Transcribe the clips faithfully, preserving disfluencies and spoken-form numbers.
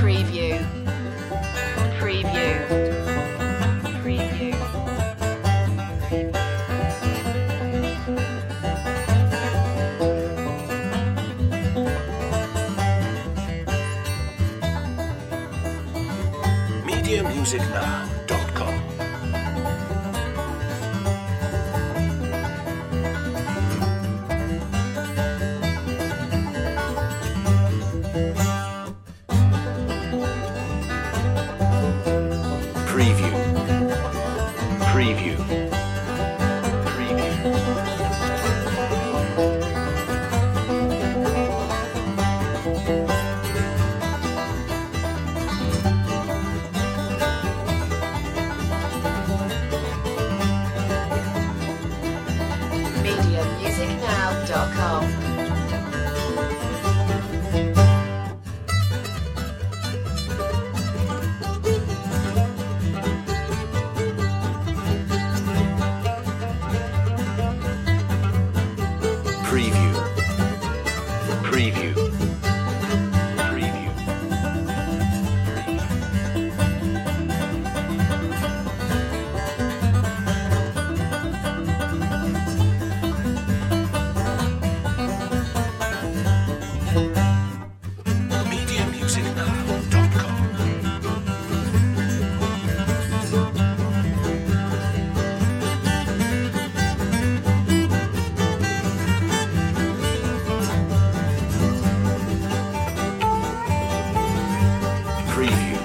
Preview. Preview. Preview. media music now dot com. Preview. Preview. media music now dot com. Preview. Preview. Preview. media music now dot com. Preview.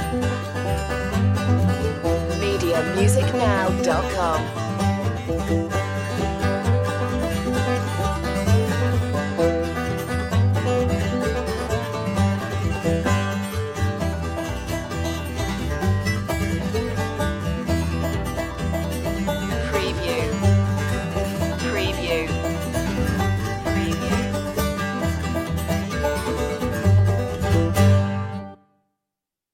media music now dot com.